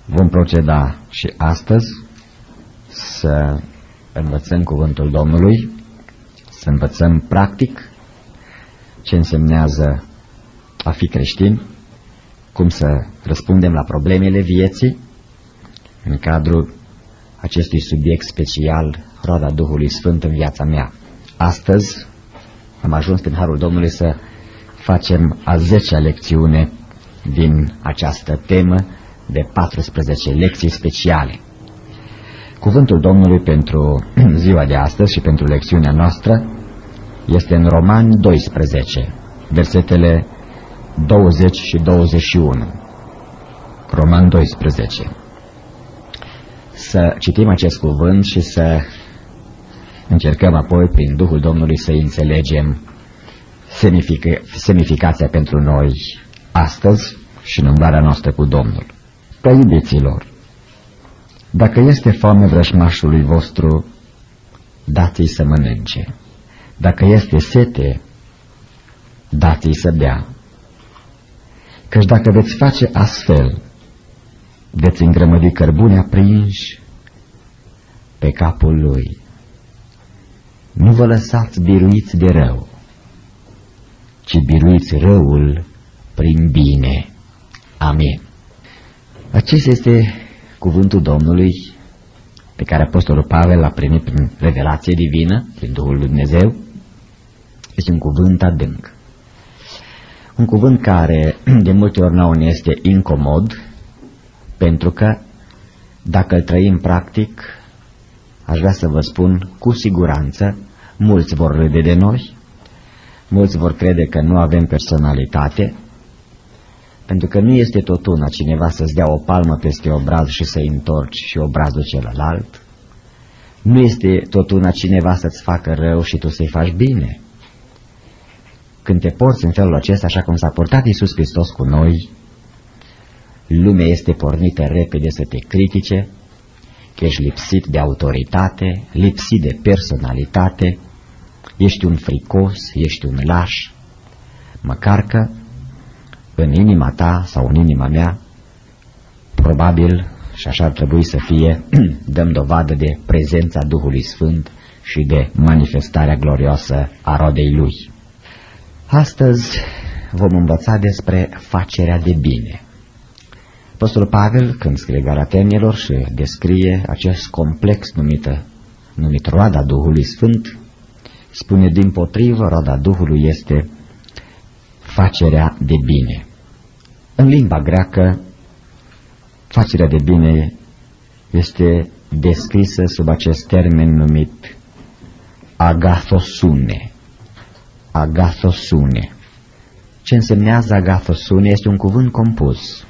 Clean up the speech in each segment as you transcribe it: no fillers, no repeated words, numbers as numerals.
Vom proceda și astăzi să învățăm cuvântul Domnului, să învățăm practic ce însemnează a fi creștin, cum să răspundem la problemele vieții în cadrul acestui subiect special, roada Duhului Sfânt în viața mea. Astăzi am ajuns prin harul Domnului să facem a 10-a lecțiune din această temă de 14 lecții speciale. Cuvântul Domnului pentru ziua de astăzi și pentru lecțiunea noastră este în Romani 12, versetele 20 și 21. Romani 12. Să citim acest cuvânt și să încercăm apoi prin Duhul Domnului să înțelegem semnificația pentru noi astăzi și în umblarea noastră cu Domnul. Prea iubiților, dacă este foame vrăjmașului vostru, dați-i să mănânce. Dacă este sete, dați-i să bea. Căci dacă veți face astfel, veți îngrămădi cărbune aprinși pe capul lui. Nu vă lăsați biruiți de rău, ci biruiți răul prin bine. Amin. Acesta este cuvântul Domnului pe care Apostolul Pavel l-a primit prin revelație divină, prin Duhul lui Dumnezeu. Este un cuvânt adânc. Un cuvânt care de multe ori nouă ne este incomod, pentru că dacă îl trăim practic, aș vrea să vă spun cu siguranță, mulți vor râde de noi, mulți vor crede că nu avem personalitate, pentru că nu este tot una cineva să-ți dea o palmă peste obraz și să-i întorci și obrazul celălalt. Nu este tot una cineva să-ți facă rău și tu să-i faci bine. Când te porți în felul acesta, așa cum s-a purtat Iisus Hristos cu noi, lumea este pornită repede să te critique, că ești lipsit de autoritate, lipsit de personalitate, ești un fricos, ești un laș, măcar că în inima ta sau în inima mea, probabil, și așa ar trebui să fie, dăm dovadă de prezența Duhului Sfânt și de manifestarea glorioasă a rodei Lui. Astăzi vom învăța despre facerea de bine. Apostolul Pavel, când scrie Galatenilor și descrie acest complex numit roada Duhului Sfânt, spune dimpotrivă, roada Duhului este facerea de bine. În limba greacă, facerea de bine este descrisă sub acest termen numit agathosune. Agathosune. Ce însemnează agathosune? Este un cuvânt compus.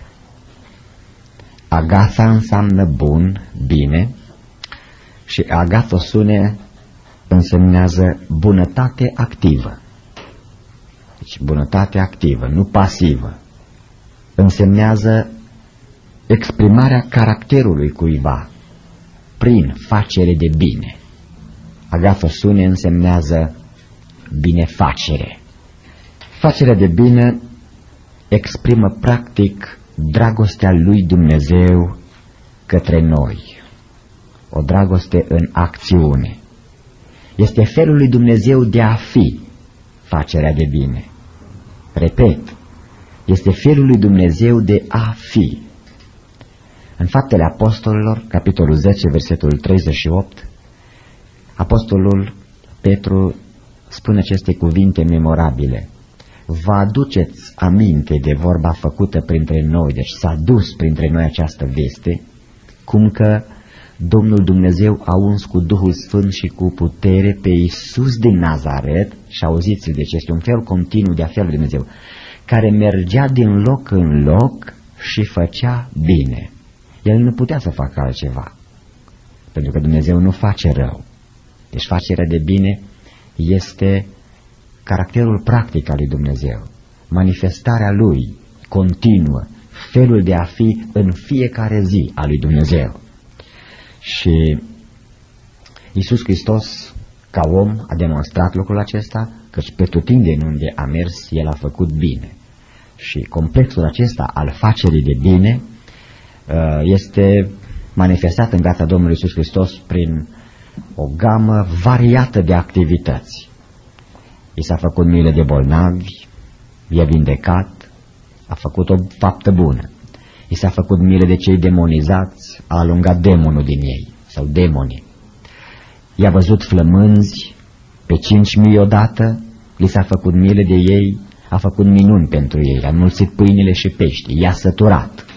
Agatha înseamnă bun, bine, și agathosune însemnează bunătate activă. Deci bunătate activă, nu pasivă. Însemnează exprimarea caracterului cuiva prin facere de bine. Agathosune însemnează binefacere. Facerea de bine exprimă practic dragostea lui Dumnezeu către noi. O dragoste în acțiune. Este felul lui Dumnezeu de a fi facerea de bine. Repet, este felul lui Dumnezeu de a fi. În Faptele Apostolilor, capitolul 10, versetul 38, Apostolul Petru spune aceste cuvinte memorabile. Vă aduceți aminte de vorba făcută printre noi, deci s-a dus printre noi această veste, cum că Domnul Dumnezeu a uns cu Duhul Sfânt și cu putere pe Iisus din Nazaret, și auziți, deci este un fel continuu de a fi al lui Dumnezeu, care mergea din loc în loc și făcea bine. El nu putea să facă altceva, pentru că Dumnezeu nu face rău. Deci facerea de bine este caracterul practic al lui Dumnezeu, manifestarea Lui continuă, felul de a fi în fiecare zi al lui Dumnezeu. Și Iisus Hristos, ca om, a demonstrat lucrul acesta, căci pretutindeni unde a mers, El a făcut bine. Și complexul acesta al facerii de bine este manifestat în viața Domnului Iisus Hristos prin o gamă variată de activități. I s-a făcut milă de bolnavi, i-a vindecat, a făcut o faptă bună. I s-a făcut milă de cei demonizați, a alungat demonul din ei, sau demonii. I-a văzut flămânzi pe 5.000 odată, li s-a făcut milă de ei, a făcut minuni pentru ei, a înmulțit pâinile și pești, i-a săturat.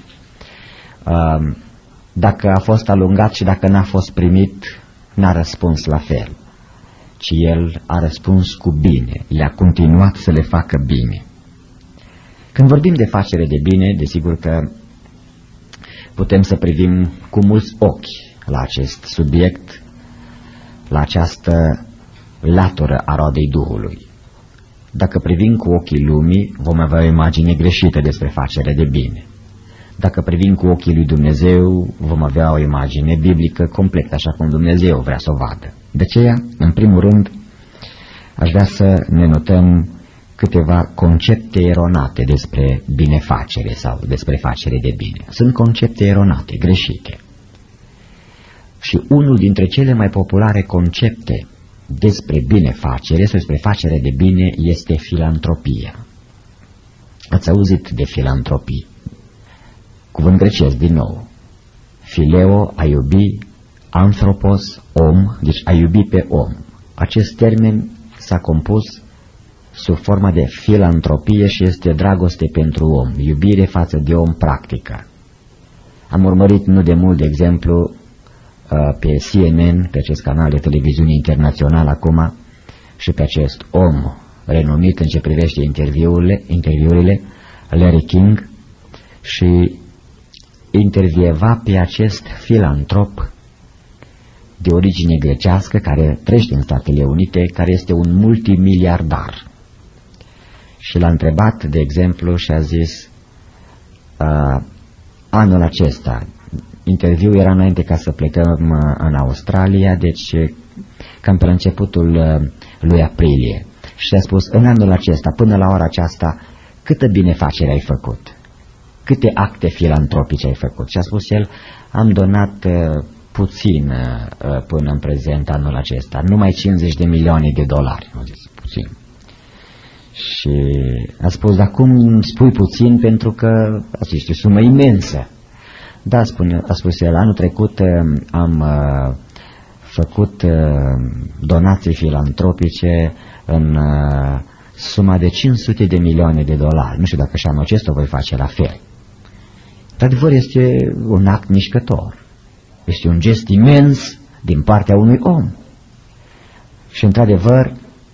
Dacă a fost alungat și dacă n-a fost primit, n-a răspuns la fel, ci el a răspuns cu bine, le-a continuat să le facă bine. Când vorbim de facere de bine, desigur că putem să privim cu mulți ochi la acest subiect, la această latură a roadei Duhului. Dacă privim cu ochii lumii, vom avea o imagine greșită despre facere de bine. Dacă privim cu ochii lui Dumnezeu, vom avea o imagine biblică completă, așa cum Dumnezeu vrea să o vadă. De aceea, în primul rând, aș vrea să ne notăm câteva concepte eronate despre binefacere sau despre facere de bine. Sunt concepte eronate, greșite. Și unul dintre cele mai populare concepte despre binefacere sau despre facere de bine este filantropia. Ați auzit de filantropie? Cuvânt grecesc din nou. Fileo, a iubi, anthropos, om, deci a iubi pe om. Acest termen s-a compus sub forma de filantropie și este dragoste pentru om, iubire față de om practică. Am urmărit nu de mult, de exemplu, pe CNN, pe acest canal de televiziune internațional acum, și pe acest om renumit în ce privește interviurile, Larry King, și intervieva pe acest filantrop de origine grecească care trăiește în Statele Unite, care este un multimiliardar. Și l-a întrebat, de exemplu, și a zis, anul acesta, interviul era înainte ca să plecăm în Australia, deci cam pe la începutul lui aprilie. Și a spus, în anul acesta, până la ora aceasta, câtă binefacere ai făcut? Câte acte filantropice ai făcut? Și a spus el, am donat puțin până în prezent anul acesta, numai 50 de milioane de dolari. Am zis, puțin. Și a spus, dar cum spui puțin, pentru că este o sumă imensă. Da, a spus el, anul trecut am făcut donații filantropice în suma de 500 de milioane de dolari. Nu știu dacă și anul acesta o voi face la fel. De adevăr, este un act mișcător. Este un gest imens din partea unui om. Și într-adevăr,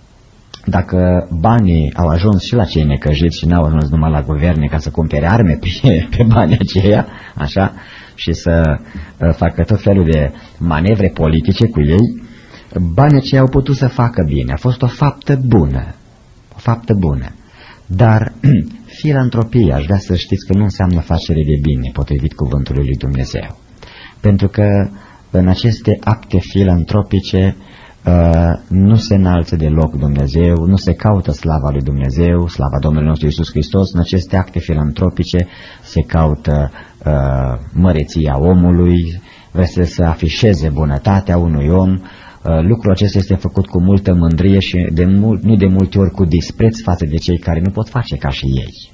dacă banii au ajuns și la cei necăjiți și n-au ajuns numai la guverne ca să cumpere arme pe banii aceia, așa, și să facă tot felul de manevre politice cu ei, banii aceia au putut să facă bine. A fost o faptă bună. O faptă bună. Dar filantropia, aș vrea să știți că nu înseamnă facere de bine, potrivit cuvântului lui Dumnezeu. Pentru că în aceste acte filantropice nu se înalță deloc Dumnezeu, nu se caută slava lui Dumnezeu, slava Domnului nostru Iisus Hristos. În aceste acte filantropice se caută măreția omului, vrea să afișeze bunătatea unui om. Lucrul acesta este făcut cu multă mândrie și nu de multe ori cu dispreț față de cei care nu pot face ca și ei.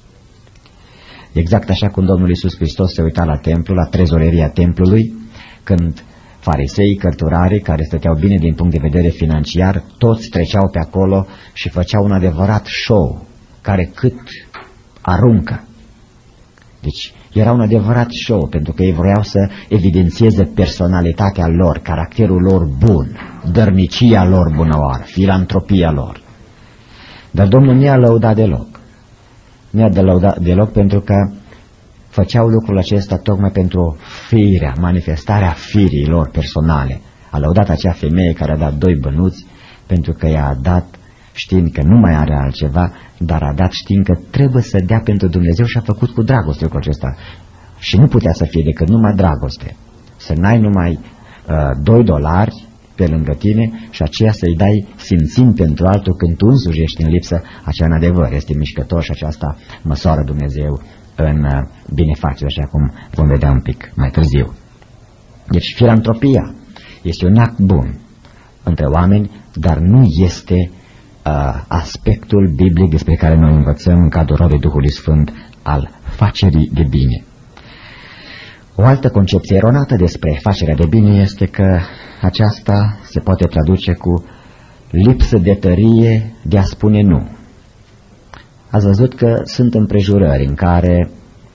Exact așa cum Domnul Iisus Hristos se uita la templu, la trezoreria templului, când farisei, cărturarii, care stăteau bine din punct de vedere financiar, toți treceau pe acolo și făceau un adevărat show, care cât aruncă. Deci era un adevărat show, pentru că ei vreau să evidențieze personalitatea lor, caracterul lor bun, dărnicia lor bunăoară, filantropia lor. Dar Domnul nu i-a lăudat deloc. Nu i-a lăudat deloc pentru că făceau lucrul acesta tocmai pentru firea, manifestarea firii lor personale. A lăudat acea femeie care a dat 2 bănuți pentru că i-a dat știind că nu mai are altceva, dar a dat știind că trebuie să dea pentru Dumnezeu și a făcut cu dragoste lucrul acesta. Și nu putea să fie decât numai dragoste. Să n-ai numai 2 dolari pe lângă tine și aceea să-i dai simțind pentru altul când tu însuși ești în lipsă, aceea în adevăr este mișcător și aceasta măsoară Dumnezeu în binefacere, așa cum vom vedea un pic mai târziu. Deci filantropia este un act bun între oameni, dar nu este aspectul biblic despre care noi învățăm în cadrul rolului Duhului Sfânt al facerii de bine. O altă concepție eronată despre facerea de bine este că aceasta se poate traduce cu lipsă de tărie de a spune nu. Ați văzut că sunt împrejurări în care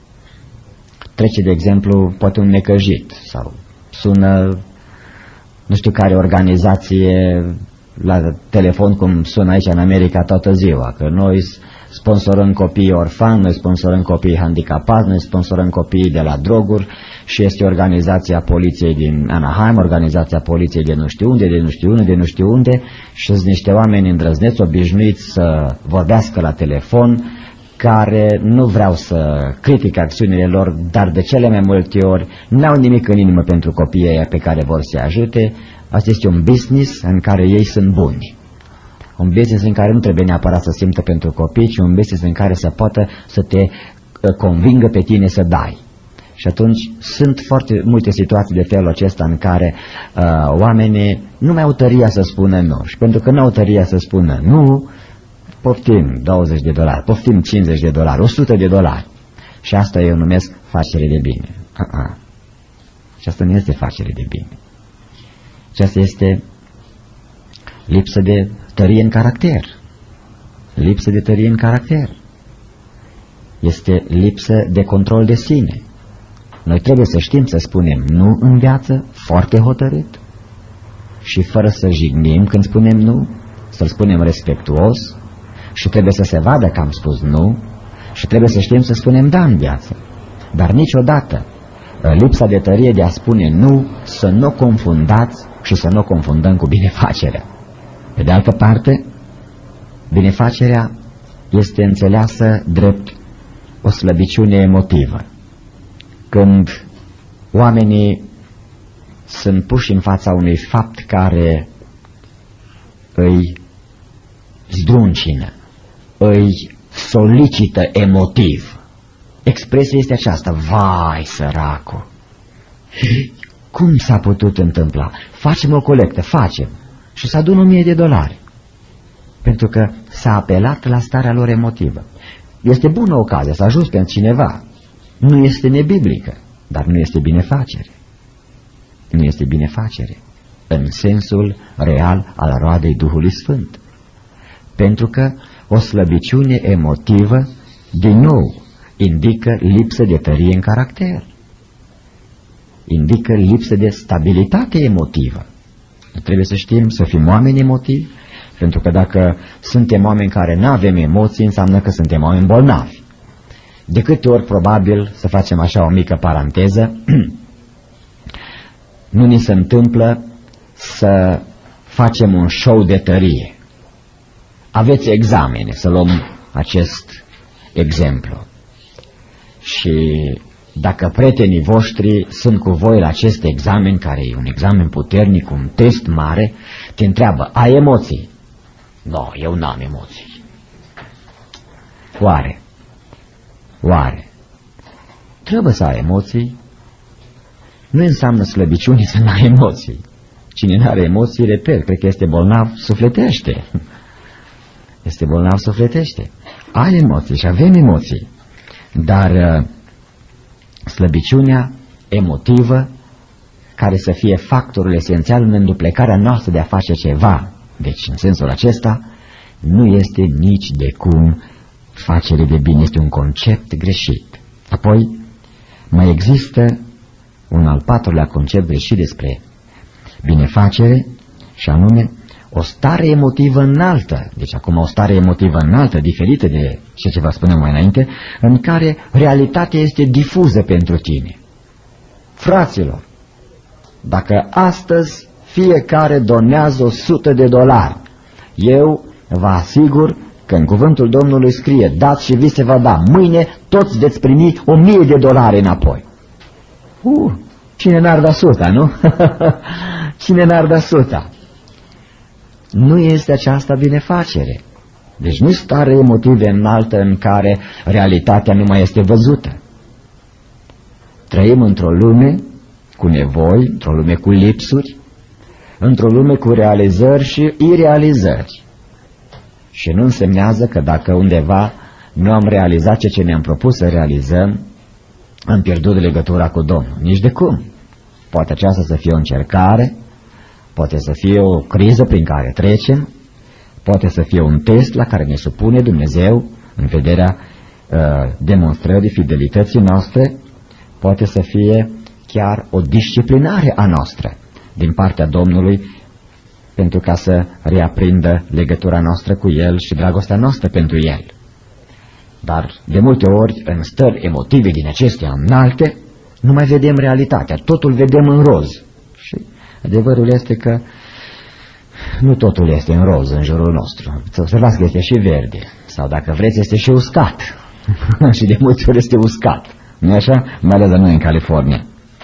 trece, de exemplu, poate un necăjit sau sună nu știu care organizație la telefon, cum sună aici în America toată ziua, că noi sponsorăm copiii orfani, noi sponsorăm copiii handicapați, noi sponsorăm copiii de la droguri și este organizația poliției din Anaheim, organizația poliției de nu știu unde, de nu știu unde, de nu știu unde, și sunt niște oameni îndrăzneți, obișnuiți să vorbească la telefon, care nu vreau să critic acțiunile lor, dar de cele mai multe ori n-au nimic în inimă pentru copiii aia pe care vor să ajute. Asta este un business în care ei sunt buni. Un business în care nu trebuie neapărat să simtă pentru copii, ci un business în care să poată să te convingă pe tine să dai. Și atunci sunt foarte multe situații de felul acesta în care oamenii nu mai au tăria să spună nu. Și pentru că nu au tăria să spună nu, poftim $20, poftim $50, $100. Și asta eu numesc facere de bine. Și asta nu este facere de bine. Și asta este lipsă de tărie în caracter. Lipsă de tărie în caracter. Este lipsă de control de sine. Noi trebuie să știm să spunem nu în viață, foarte hotărât, și fără să jignim când spunem nu, să-l spunem respectuos, și trebuie să se vadă că am spus nu, și trebuie să știm să spunem da în viață. Dar niciodată lipsa de tărie de a spune nu, să nu confundați și să nu confundăm cu binefacerea. Pe de altă parte, binefacerea este înțeleasă drept o slăbiciune emotivă. Când oamenii sunt puși în fața unui fapt care îi zdruncină, îi solicită emotiv, expresia este aceasta: vai săracul, cum s-a putut întâmpla? Facem o colectă, facem, și să adună $1000, pentru că s-a apelat la starea lor emotivă. Este bună ocazia să ajuți pe cineva. Nu este nebiblică, dar nu este binefacere. Nu este binefacere în sensul real al roadei Duhului Sfânt. Pentru că o slăbiciune emotivă, din nou, indică lipsă de tărie în caracter. Indică lipsă de stabilitate emotivă. Trebuie să știm să fim oameni emotivi, pentru că dacă suntem oameni care nu avem emoții, înseamnă că suntem oameni bolnavi. De câte ori, probabil, să facem așa o mică paranteză, nu ni se întâmplă să facem un show de tărie. Aveți examene, să luăm acest exemplu. Și dacă prietenii voștri sunt cu voi la acest examen, care e un examen puternic, un test mare, te întreabă: ai emoții? Nu, eu n-am emoții. Oare? Trebuie să ai emoții? Nu înseamnă slăbiciune să n-ai emoții. Cine nu are emoții, repet, cred că este bolnav sufletește. Este bolnav sufletește. Ai emoții și avem emoții, dar slăbiciunea emotivă, care să fie factorul esențial în înduplecarea noastră de a face ceva, deci în sensul acesta, nu este nici de cum facere de bine, este un concept greșit. Apoi mai există un al patrulea concept greșit despre binefacere, și anume o stare emotivă înaltă. Deci acum o stare emotivă înaltă, diferită de ce vă spuneam mai înainte, în care realitatea este difuză pentru tine. Fraților, dacă astăzi fiecare donează $100, eu vă asigur că în cuvântul Domnului scrie: dați și vi se va da. Mâine toți veți primi $1000 înapoi. Cine n-ar da 100, nu? Cine n-ar da 100? Nu este aceasta binefacere. Deci nu stare emotive înaltă în care realitatea nu mai este văzută. Trăim într-o lume cu nevoi, într-o lume cu lipsuri, într-o lume cu realizări și irealizări. Și nu însemnează că dacă undeva nu am realizat ce ne-am propus să realizăm, am pierdut legătura cu Domnul. Nici de cum. Poate aceasta să fie o încercare, poate să fie o criză prin care trecem, poate să fie un test la care ne supune Dumnezeu în vederea demonstrării fidelității noastre, poate să fie chiar o disciplinare a noastră din partea Domnului pentru ca să reaprindă legătura noastră cu El și dragostea noastră pentru El. Dar de multe ori, în stări emotive din acestea înalte, nu mai vedem realitatea, totul vedem în roz. Și adevărul este că nu totul este în roz în jurul nostru. Să observați că este și verde, sau dacă vreți este și uscat. Și de multe ori este uscat, nu-i așa? Mai ales la noi în California.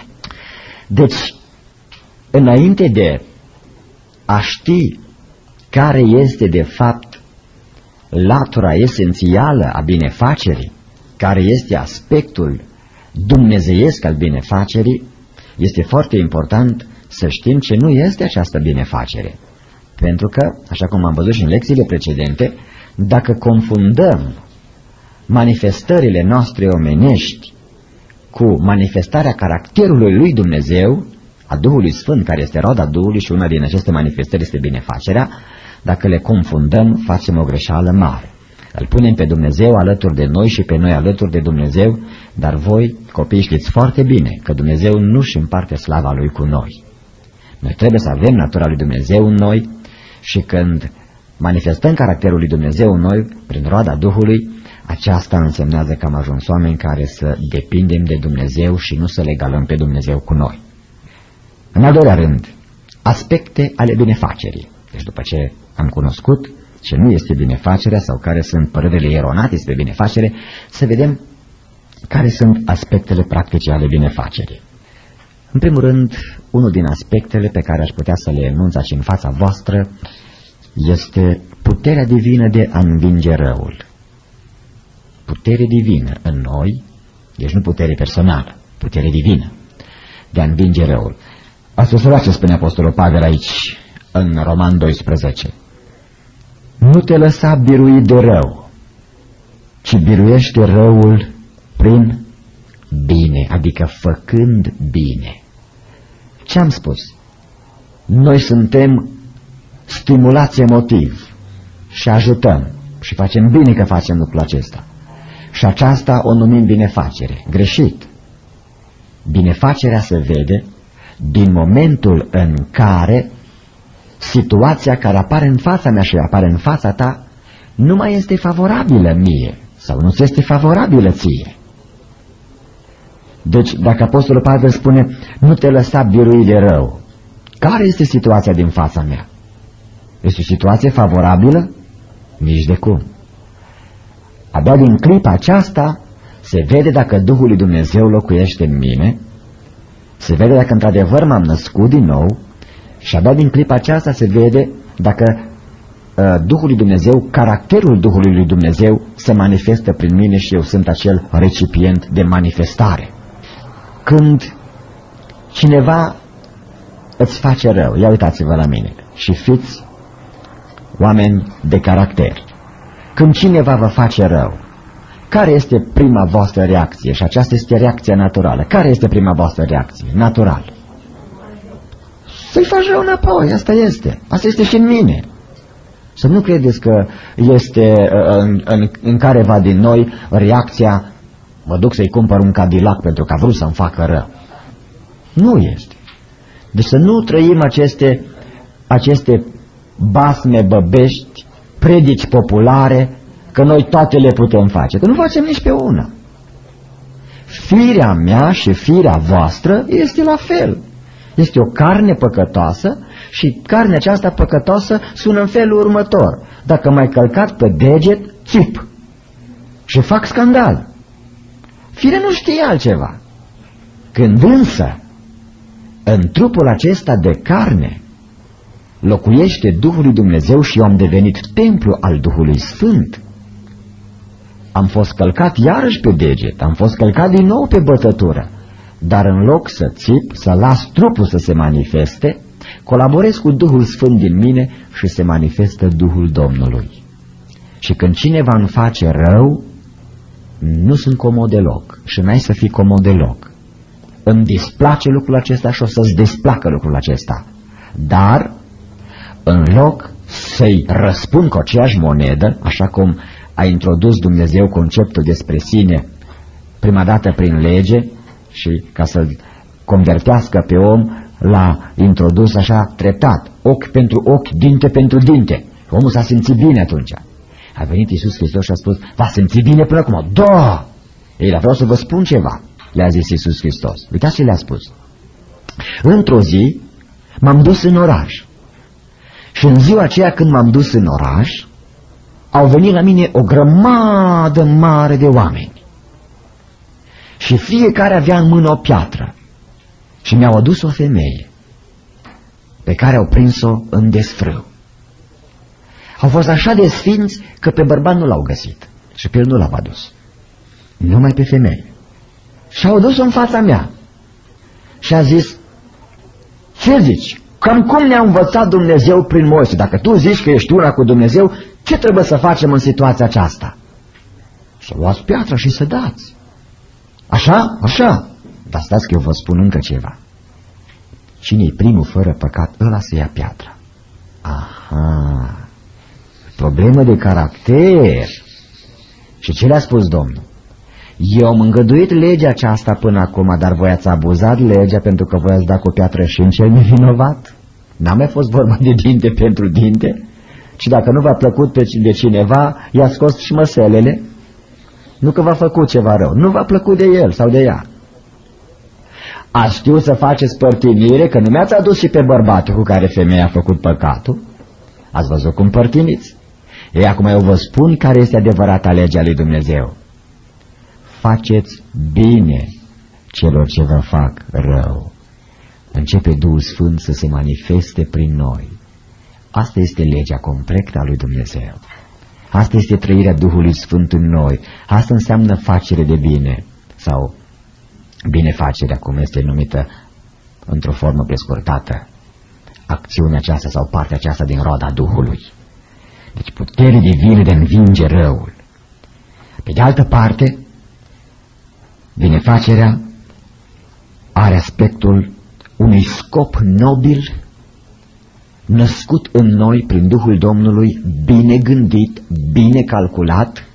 Deci, înainte de a ști care este de fapt latura esențială a binefacerii, care este aspectul dumnezeiesc al binefacerii, este foarte important să știm ce nu este această binefacere. Pentru că, așa cum am văzut și în lecțiile precedente, dacă confundăm manifestările noastre omenești cu manifestarea caracterului lui Dumnezeu, a Duhului Sfânt, care este roada Duhului și una din aceste manifestări este binefacerea, dacă le confundăm, facem o greșeală mare. Îl punem pe Dumnezeu alături de noi și pe noi alături de Dumnezeu, dar voi, copii, știți foarte bine că Dumnezeu nu își împarte slava Lui cu noi. Noi trebuie să avem natura lui Dumnezeu în noi și când manifestăm caracterul lui Dumnezeu în noi, prin roada Duhului, aceasta însemnează că am ajuns oameni care să depindem de Dumnezeu și nu să legalăm pe Dumnezeu cu noi. În al doilea rând, aspecte ale binefacerii. Deci după ce am cunoscut ce nu este binefacerea sau care sunt părerile eronate despre binefacere, să vedem care sunt aspectele practice ale binefacerii. În primul rând, unul din aspectele pe care aș putea să le enunț aici în fața voastră este puterea divină de a învinge răul. Putere divină în noi, deci nu putere personală, putere divină de a învinge răul. Ați observat ce spune Apostolul Pavel aici, în Roman 12. Nu te lăsa birui de rău, ci biruiește răul prin bine, adică făcând bine. Ce am spus? Noi suntem stimulați emotiv și ajutăm și facem bine că facem lucrul acesta. Și aceasta o numim binefacere. Greșit. Binefacerea se vede din momentul în care situația care apare în fața mea și apare în fața ta nu mai este favorabilă mie sau nu este favorabilă ție. Deci, dacă Apostolul Pavel spune, nu te lăsa birui de rău, care este situația din fața mea? Este o situație favorabilă? Nici de cum. Abia din clipa aceasta se vede dacă Duhul lui Dumnezeu locuiește în mine, se vede dacă într-adevăr m-am născut din nou și abia din clipa aceasta se vede dacă Duhul lui Dumnezeu, caracterul Duhului lui Dumnezeu se manifestă prin mine și eu sunt acel recipient de manifestare. Când cineva îți face rău, ia uitați-vă la mine și fiți oameni de caracter. Când cineva vă face rău, care este prima voastră reacție? Și aceasta este reacția naturală. Care este prima voastră reacție? Natural. Să-i faci rău înapoi, asta este. Asta este și în mine. Să nu credeți că este în careva din noi reacția, mă duc să-i cumpăr un Cadillac pentru că a vrut să-mi facă rău. Nu este. Deci să nu trăim aceste basme băbești, predici populare, că noi toate le putem face, că nu facem nici pe una. Firea mea și firea voastră este la fel. Este o carne păcătoasă și carnea aceasta păcătoasă sună în felul următor. Dacă m-ai călcat pe deget, țip și fac scandal. Firea nu știe altceva. Când însă, în trupul acesta de carne, locuiește Duhul lui Dumnezeu și eu am devenit templu al Duhului Sfânt. Am fost călcat iarăși pe deget, am fost călcat din nou pe bătătură, dar în loc să țip, să las trupul să se manifeste, colaborez cu Duhul Sfânt din mine și se manifestă Duhul Domnului. Și când cineva îmi face rău, nu sunt comod deloc și n-ai să fii comod deloc. Îmi displace lucrul acesta și o să-ți desplacă lucrul acesta. Dar, în loc să-i răspund cu aceeași monedă, așa cum a introdus Dumnezeu conceptul despre sine, prima dată prin lege, și ca să-l convertească pe om, l-a introdus așa treptat, ochi pentru ochi, dinte pentru dinte. Omul s-a simțit bine atunci. A venit Iisus Hristos și a spus, v-a simțit bine până acum? Da! Ei, la vreau să vă spun ceva, le-a zis Iisus Hristos. Uitați ce le-a spus. Într-o zi m-am dus în oraș și în ziua aceea când m-am dus în oraș, au venit la mine o grămadă mare de oameni și fiecare avea în mână o piatră și mi-au adus o femeie pe care au prins-o în desfrâu. Au fost așa de sfinți că pe bărbat nu l-au găsit și pe el nu l-au adus, numai pe femeie. Și au adus-o în fața mea și a zis, ce zici? Cam cum ne-a învățat Dumnezeu prin Moise? Dacă tu zici că ești una cu Dumnezeu, ce trebuie să facem în situația aceasta? Să luați piatra și să dați. Așa? Așa. Dar stați că eu vă spun încă ceva. Cine-i primul fără păcat, ăla să ia piatra. Aha. Problemă de caracter. Și ce le-a spus Domnul? Eu am îngăduit legea aceasta până acum, dar voi ați abuzat legea pentru că voi ați dat cu piatră și în cel nevinovat. N-a mai fost vorba de dinte pentru dinte, ci dacă nu v-a plăcut de cineva, i-a scos și măselele. Nu că v-a făcut ceva rău, nu v-a plăcut de el sau de ea. A știut să faceți părtinire, că nu mi-ați adus și pe bărbatul cu care femeia a făcut păcatul. Ați văzut cum părtiniți? Ei, acum eu vă spun care este adevărata legea lui Dumnezeu. Faceți bine celor ce vă fac rău. Începe Duhul Sfânt să se manifeste prin noi. Asta este legea completă a lui Dumnezeu. Asta este trăirea Duhului Sfânt în noi. Asta înseamnă facere de bine sau binefacerea, cum este numită într-o formă prescurtată, acțiunea aceasta sau partea aceasta din roada Duhului. Deci putere divină de a învinge răul. Pe de altă parte, binefacerea are aspectul unui scop nobil, născut în noi prin Duhul Domnului, bine gândit, bine calculat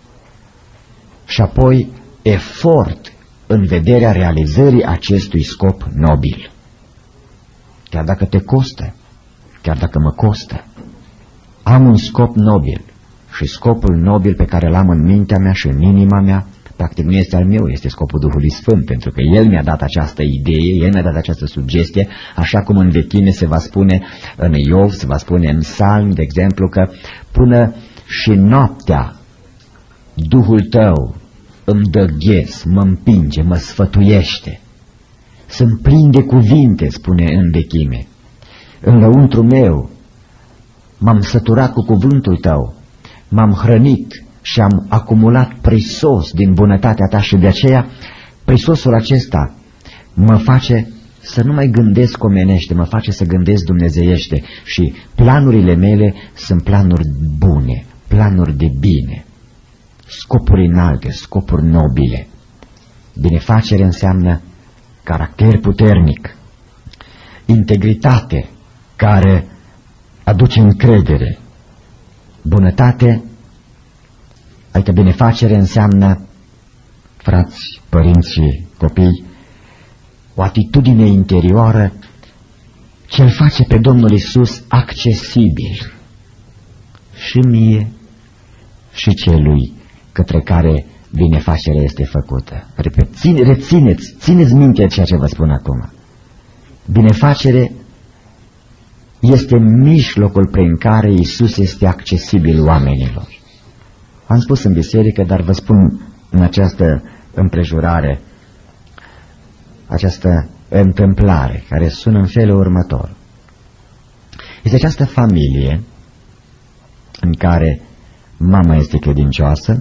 și apoi efort în vederea realizării acestui scop nobil. Chiar dacă te costă, chiar dacă mă costă, am un scop nobil și scopul nobil pe care l-am în mintea mea și în inima mea, practic nu este al meu, este scopul Duhului Sfânt, pentru că El mi-a dat această idee, El mi-a dat această sugestie, așa cum în vechime se va spune în Iov, se va spune în Psalm, de exemplu, că până și noaptea Duhul tău îmi dă ghes, mă împinge, mă sfătuiește. Sunt plin de cuvinte, spune în vechime. În lăuntru meu m-am săturat cu cuvântul tău, m-am hrănit și am acumulat prisos din bunătatea ta și de aceea prisosul acesta mă face să nu mai gândesc omenește, mă face să gândesc dumnezeiește și planurile mele sunt planuri bune, planuri de bine, scopuri înalte, scopuri nobile. Binefacere înseamnă caracter puternic, integritate care aduce încredere, bunătate. Adică binefacere înseamnă, frați, părinți și copii, o atitudine interioară ce îl face pe Domnul Iisus accesibil și mie și celui către care binefacerea este făcută. Țineți minte ceea ce vă spun acum. Binefacere este mijlocul prin care Iisus este accesibil oamenilor. Am spus în biserică, dar vă spun în această împrejurare, această întâmplare care sună în felul următor. Este această familie în care mama este credincioasă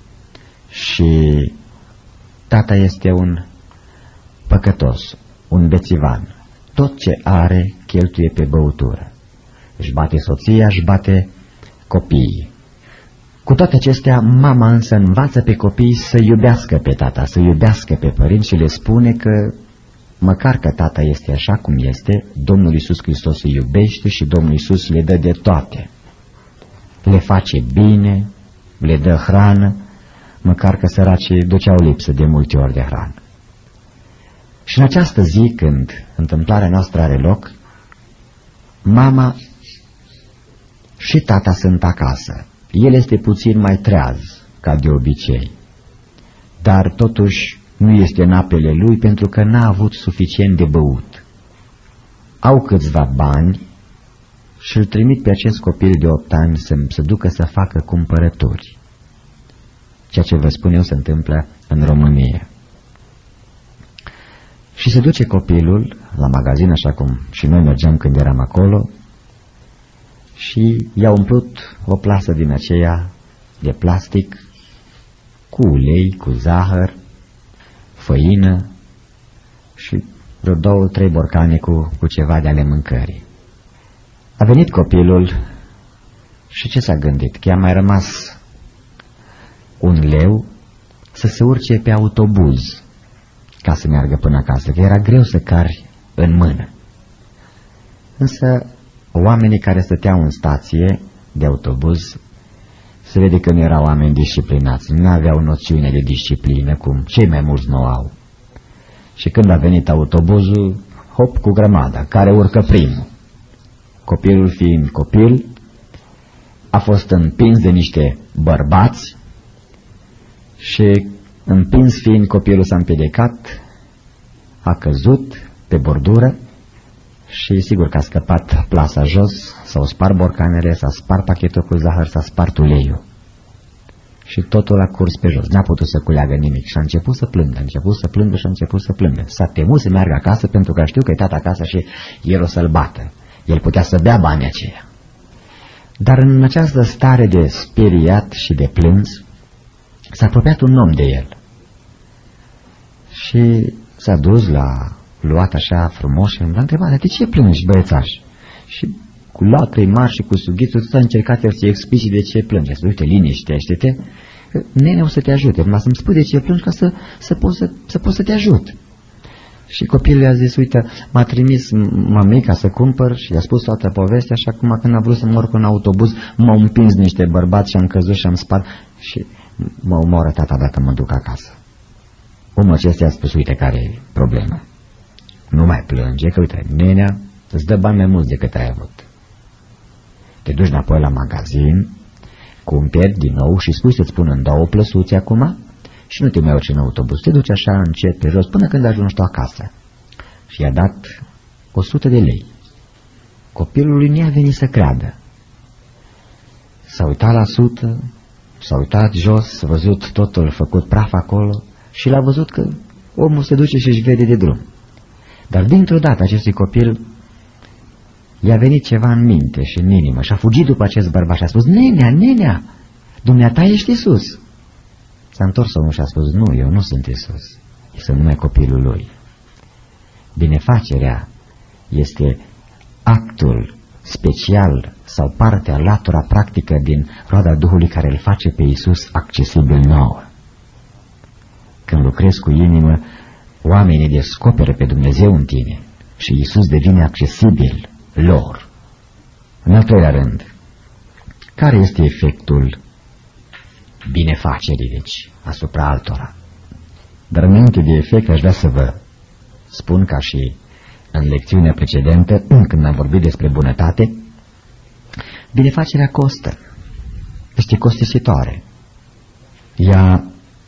și tata este un păcătos, un bețivan. Tot ce are cheltuie pe băutură. Își bate soția, își bate copiii. Cu toate acestea, mama însă învață pe copii să iubească pe tata, să iubească pe părinți și le spune că, măcar că tata este așa cum este, Domnul Iisus Hristos îi iubește și Domnul Iisus le dă de toate. Le face bine, le dă hrană, măcar că săracii duceau lipsă de multe ori de hrană. Și în această zi, când întâmplarea noastră are loc, mama și tata sunt acasă. El este puțin mai treaz, ca de obicei, dar totuși nu este în apele lui pentru că n-a avut suficient de băut. Au câțiva bani și îl trimit pe acest copil de 8 ani să ducă să facă cumpărături. Ceea ce vă spun eu se întâmplă în România. Și se duce copilul la magazin, așa cum și noi mergeam când eram acolo, și i-a umplut o plasă din aceea de plastic cu ulei, cu zahăr, făină și vreo 2-3 borcane cu ceva de ale mâncării. A venit copilul și ce s-a gândit? Că i-a mai rămas 1 leu să se urce pe autobuz ca să meargă până acasă, că era greu să cari în mână. Însă oamenii care stăteau în stație de autobuz se vede că nu erau oameni disciplinați, nu aveau noțiune de disciplină, cum cei mai mulți nu au. Și când a venit autobuzul, hop cu grămada, care urcă primul. Copilul fiind copil, a fost împins de niște bărbați și împins fiind copilul s-a împiedicat, a căzut pe bordură și sigur că a scăpat plasa jos, s-au spart borcanele, s-a spart pachetul cu zahăr, s-a spart uleiul. Și totul a curs pe jos, n-a putut să culeagă nimic și a început să plângă, și a început să plângă. S-a temut să meargă acasă pentru că știu că e tata acasă și el o să-l bată. El putea să bea banii aceia. Dar în această stare de speriat și de plâns, s-a apropiat un om de el. Și s-a dus, l-a luat așa frumos și l-a întrebat: de ce plângi, băiețaș? Și cu lacrimi mari și cu sughițul s-a încercat el să-i explice de ce plânge. Să uite, liniștește-te, nene o să te ajute, numai să-mi spui de ce plângi ca să pot să te ajut. Și copilul i-a zis: uite, m-a trimis mamica să cumpăr și i-a spus toată povestea și acum când a vrut să mă urc în autobuz, m-au împins niște bărbați și am căzut și am spart și mă omoră tata dacă mă duc acasă. Omul acesta i-a spus: uite care e problema. Nu mai plânge, că uite, nenea îți dă bani mai mulți decât ai avut. Te duci înapoi la magazin, cumperi din nou și spui să-ți pună în 2 plăsuțe acum și nu te mai urci în autobuz. Te duci așa încet pe jos până când ajungi tu acasă. Și i-a dat 100 de lei. Copilului nu i-a venit să creadă. S-a uitat la 100, s-a uitat jos, a văzut totul făcut praf acolo și l-a văzut că omul se duce și își vede de drum. Dar dintr-o dată acestui copil i-a venit ceva în minte și în inimă și a fugit după acest bărbat și a spus: nenea, dumneata ești Iisus. S-a întors omul și a spus: nu, eu nu sunt Iisus, eu sunt numai copilul lui. Binefacerea este actul special sau partea, latura practică din roada Duhului care îl face pe Iisus accesibil nouă. Când lucrezi cu inimă, oamenii descoperă pe Dumnezeu în tine și Iisus devine accesibil lor. În al 3-lea rând, care este efectul binefacerii, deci, asupra altora? Dar înainte de efect aș vrea să vă spun, ca și în lecțiunea precedentă, când am vorbit despre bunătate, binefacerea costă. Este costisitoare. Ea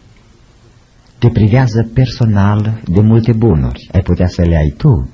te privează personal de multe bunuri. Ai putea să le ai tu,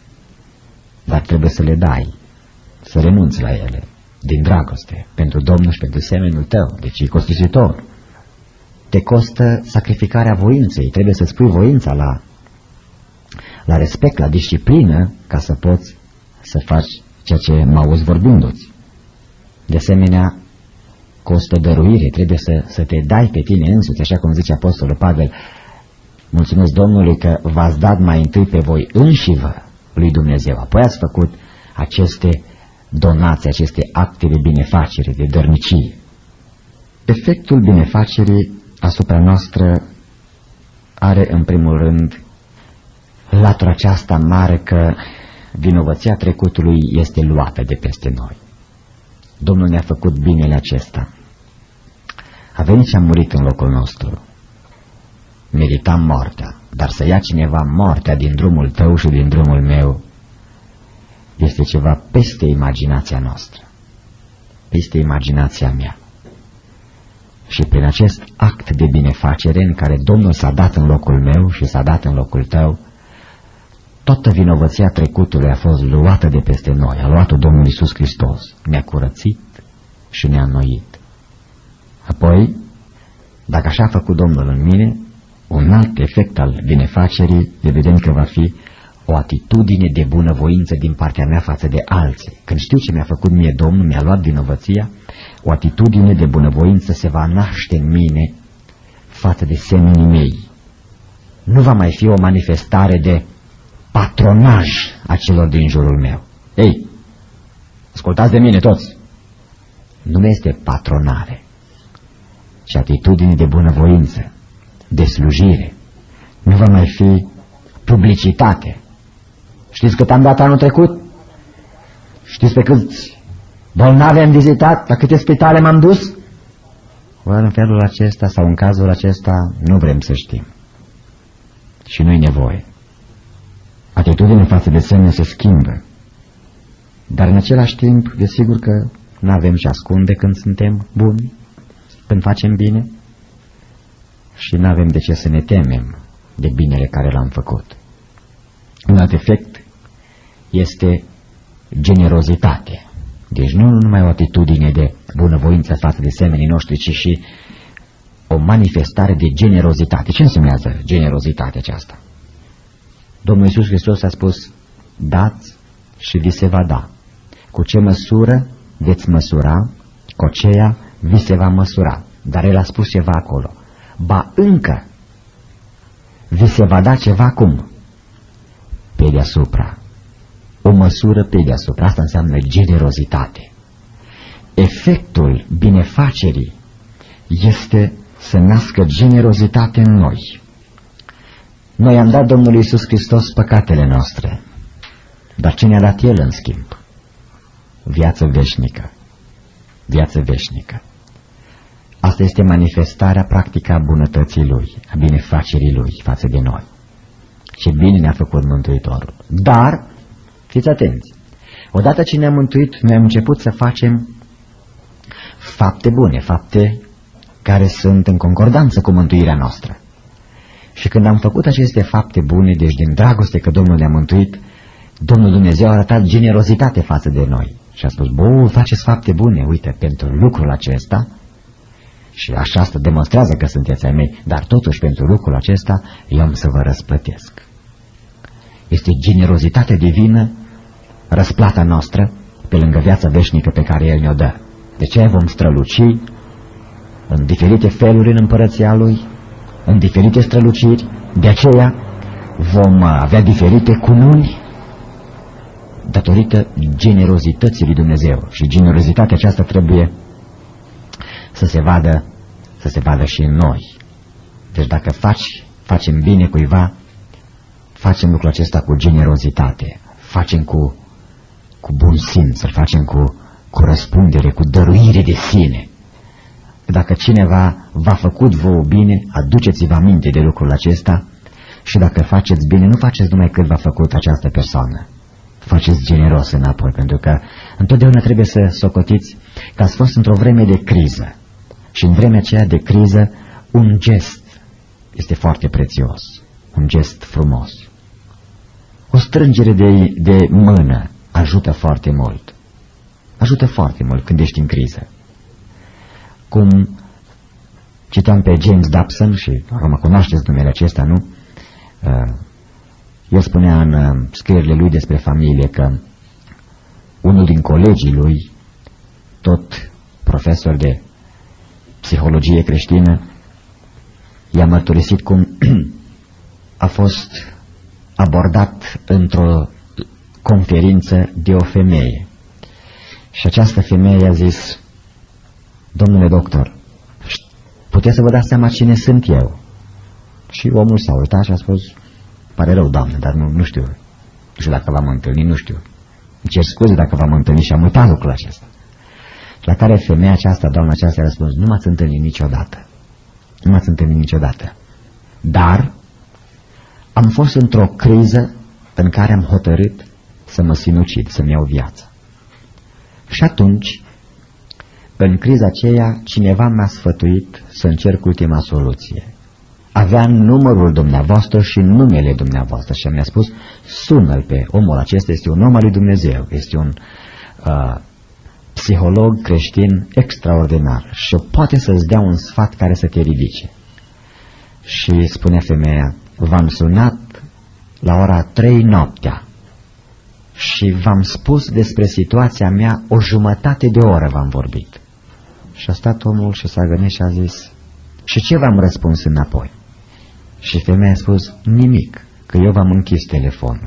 dar trebuie să le dai, să renunți la ele, din dragoste, pentru Domnul și pentru semenul tău. Deci e costisitor. Te costă sacrificarea voinței, trebuie să spui voința la respect, la disciplină, ca să poți să faci ceea ce mă auzi vorbindu-ți. De asemenea, costă dăruire, trebuie să te dai pe tine însuți, așa cum zice Apostolul Pavel. Mulțumesc Domnului că v-ați dat mai întâi pe voi înșivă lui Dumnezeu, apoi ați făcut aceste donații, aceste acte de binefacere, de dărnicie. Efectul binefacerii asupra noastră are în primul rând latura aceasta mare că vinovăția trecutului este luată de peste noi. Domnul ne-a făcut binele acesta. A venit și a murit în locul nostru. Meritam moartea, dar să ia cineva moartea din drumul tău și din drumul meu este ceva peste imaginația noastră, peste imaginația mea. Și prin acest act de binefacere în care Domnul s-a dat în locul meu și s-a dat în locul tău, toată vinovăția trecutului a fost luată de peste noi, a luat-o Domnul Iisus Hristos, ne-a curățit și ne-a înnoit. Apoi, dacă așa a făcut Domnul în mine, un alt efect al binefacerii, vedem că va fi o atitudine de bunăvoință din partea mea față de alții. Când știu ce mi-a făcut mie Domnul, mi-a luat vinovăția, o atitudine de bunăvoință se va naște în mine față de semenii mei. Nu va mai fi o manifestare de patronaj a celor din jurul meu. Ei, ascultați de mine toți! Nu este patronare, ci atitudine de bunăvoință, de slujire. Nu va mai fi publicitate. Știți cât am dat anul trecut? Știți pe câți bolnavi am vizitat? La câte spitale m-am dus? Oare în felul acesta sau în cazul acesta nu vrem să știm. Și nu-i nevoie. Atitudinea față de semne se schimbă. Dar în același timp, desigur că nu avem ce ascunde când suntem buni, când facem bine, și nu avem de ce să ne temem de binele care l-am făcut. Un alt efect este generozitate. Deci nu numai o atitudine de bunăvoință față de semenii noștri, ci și o manifestare de generozitate. Ce înseamnă generozitatea aceasta? Domnul Iisus Hristos a spus, dați și vi se va da. Cu ce măsură veți măsura, cu aceea vi se va măsura. Dar El a spus ceva acolo. Ba încă vi se va da ceva cum? Pe deasupra. O măsură pe deasupra. Asta înseamnă generozitate. Efectul binefacerii este să nască generozitate în noi. Noi am dat Domnului Iisus Hristos păcatele noastre, dar ce ne-a dat El în schimb? Viață veșnică. Viață veșnică. Asta este manifestarea practică a bunătății Lui, a binefacerii Lui față de noi. Ce bine ne-a făcut Mântuitorul. Dar, fiți atenți, odată ce ne-am mântuit, noi am început să facem fapte bune, fapte care sunt în concordanță cu mântuirea noastră. Și când am făcut aceste fapte bune, deci din dragoste că Domnul ne-a mântuit, Domnul Dumnezeu a arătat generozitate față de noi. Și a spus, bă, faceți fapte bune, uite, pentru lucrul acesta, și așa asta demonstrează că sunteți ai mei, dar totuși pentru lucrul acesta eu am să vă răsplătesc. Este generozitatea divină, răsplata noastră, pe lângă viața veșnică pe care El ne-o dă. De ce vom străluci în diferite feluri în împărăția Lui, în diferite străluciri, de aceea vom avea diferite cununi datorită generozității lui Dumnezeu. Și generozitatea aceasta trebuie să se vadă și în noi. Deci dacă facem bine cuiva, facem lucrul acesta cu generozitate, facem cu bun simț, îl facem cu răspundere, cu dăruire de sine. Dacă cineva v-a făcut vouă bine, aduceți-vă aminte de lucrul acesta și dacă faceți bine, nu faceți numai cât v-a făcut această persoană. Faceți generos înapoi, pentru că întotdeauna trebuie să socotiți că ați fost într-o vreme de criză. Și în vremea aceea de criză, un gest este foarte prețios, un gest frumos. O strângere de mână ajută foarte mult. Ajută foarte mult când ești în criză. Cum citeam pe James Dobson, și acum cunoașteți numele acesta, nu? El spunea în scrierile lui despre familie că unul din colegii lui, tot profesor de psihologie creștină, i-a mărturisit cum a fost abordat într-o conferință de o femeie. Și această femeie a zis: domnule doctor, puteți să vă dați seama cine sunt eu? Și omul s-a uitat și a spus: pare rău, doamnă, dar nu știu. Nu știu dacă v-am întâlnit, nu știu. Îmi cer scuze dacă v-am întâlnit și am uitat lucrul acesta. La care femeia aceasta, doamna aceasta, a răspuns: nu m-ați întâlnit niciodată. Nu m-ați întâlnit niciodată. Dar am fost într-o criză în care am hotărât să mă sinucid, să-mi iau viața. Și atunci, în criza aceea, cineva mi-a sfătuit să încerc ultima soluție. Avea numărul dumneavoastră și numele dumneavoastră și mi-a spus: sună-l pe omul acesta, este un om al lui Dumnezeu, este un psiholog creștin extraordinar și poate să-ți dea un sfat care să te ridice. Și spunea femeia: v-am sunat la ora 3 noaptea și v-am spus despre situația mea, o jumătate de oră v-am vorbit. Și a stat omul și s-a gândit și a zis: și ce v-am răspuns înapoi? Și femeia a spus: nimic, că eu v-am închis telefonul.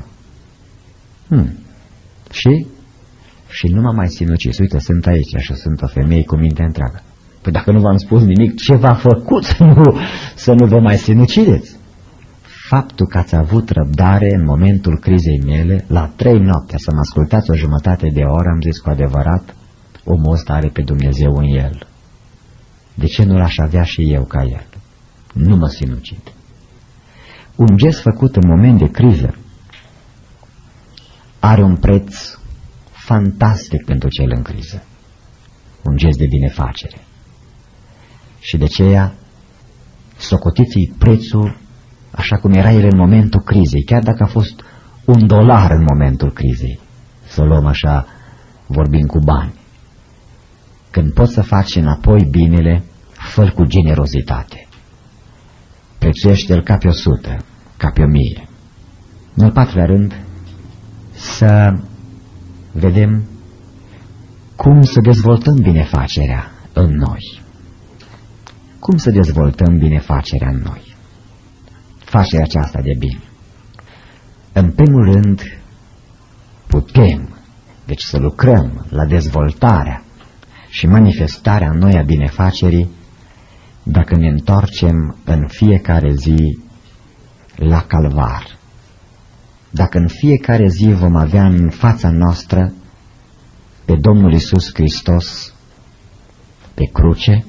Și nu m-am mai sinucis. Uite, sunt aici și sunt o femeie cu minte întreagă. Păi dacă nu v-am spus nimic, ce v-a făcut să nu vă mai sinucideți? Faptul că ați avut răbdare în momentul crizei mele, la 3 noaptea să mă ascultați o jumătate de oră, am zis: cu adevărat, omul ăsta are pe Dumnezeu în el. De ce nu l-aș avea și eu ca el? Nu mă sinucid. Un gest făcut în moment de criză are un preț fantastic pentru cel în criză. Un gest de binefacere. Și de aceea socotiți-i prețul așa cum era el în momentul crizei, chiar dacă a fost $1 în momentul crizei. Să luăm așa, vorbim cu bani. Când poți să faci înapoi binele, fă-l cu generozitate. Prețuiește-l ca pe 100, ca pe 1000. În al 4-lea rând, să vedem cum să dezvoltăm binefacerea în noi. Cum să dezvoltăm binefacerea în noi? Facerea aceasta de bine. În primul rând, putem, deci să lucrăm la dezvoltarea și manifestarea în noi a binefacerii dacă ne întoarcem în fiecare zi la Calvar. Dacă în fiecare zi vom avea în fața noastră pe Domnul Iisus Hristos pe cruce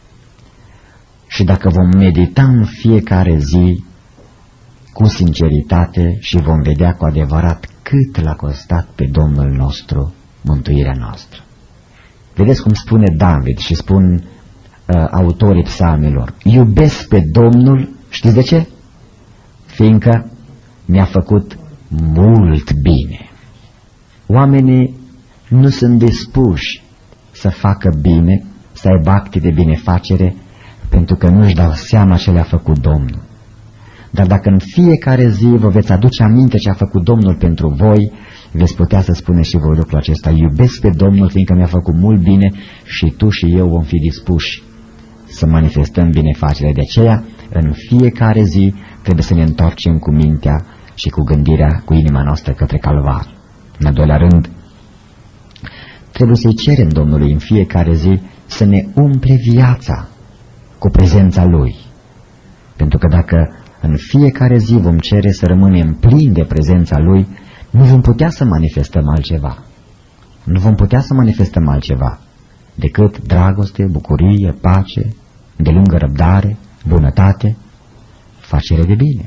și dacă vom medita în fiecare zi cu sinceritate și vom vedea cu adevărat cât l-a costat pe Domnul nostru mântuirea noastră. Vedeți cum spune David și spun autorii psalmilor: iubesc pe Domnul, știți de ce? Fiindcă mi-a făcut mult bine. Oamenii nu sunt dispuși să facă bine, să aibă acte de binefacere, pentru că nu-și dau seama ce le-a făcut Domnul. Dar dacă în fiecare zi vă veți aduce aminte ce a făcut Domnul pentru voi, veți putea să spuneți și voi lucrul acesta: iubesc pe Domnul fiindcă mi-a făcut mult bine, și tu și eu vom fi dispuși să manifestăm binefacerea. De aceea, în fiecare zi trebuie să ne întoarcem cu mintea și cu gândirea, cu inima noastră către Calvar. În al 2-lea rând, trebuie să-i cerem Domnului în fiecare zi să ne umple viața cu prezența Lui. Pentru că dacă în fiecare zi vom cere să rămânem plini de prezența Lui, nu vom putea să manifestăm altceva. Nu vom putea să manifestăm altceva decât dragoste, bucurie, pace, îndelungă răbdare, bunătate, facere de bine.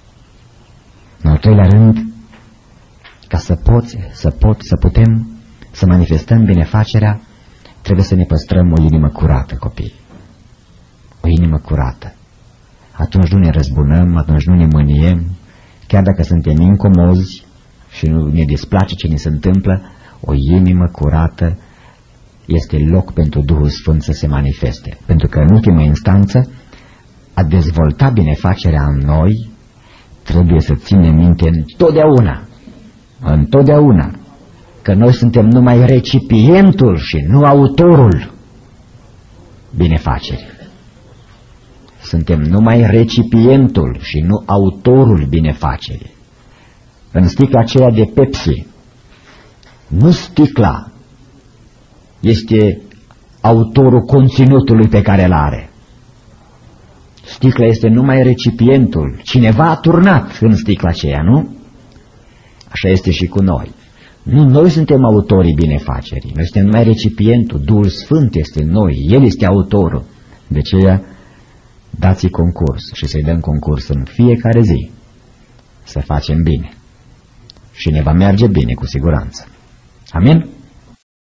În al 3-lea rând, ca să putem să manifestăm binefacerea, trebuie să ne păstrăm o inimă curată, copii. O inimă curată. Atunci nu ne răzbunăm, atunci nu ne mâniem, chiar dacă suntem incomozi și nu ne displace ce ne se întâmplă, o inimă curată este loc pentru Duhul Sfânt să se manifeste. Pentru că, în ultimă instanță, a dezvolta binefacerea în noi, trebuie să ținem minte întotdeauna că noi suntem numai recipientul și nu autorul binefacerii. Suntem numai recipientul și nu autorul binefacerii. În sticla aceea de Pepsi, nu sticla este autorul conținutului pe care îl are. Sticla este numai recipientul. Cineva a turnat în sticla aceea, nu? Așa este și cu noi. Nu noi suntem autorii binefacerii, noi suntem numai recipientul, Duhul Sfânt este în noi, El este autorul. De aceea dați-i concurs și să-i dăm concurs în fiecare zi să facem bine. Și ne va merge bine cu siguranță. Amin?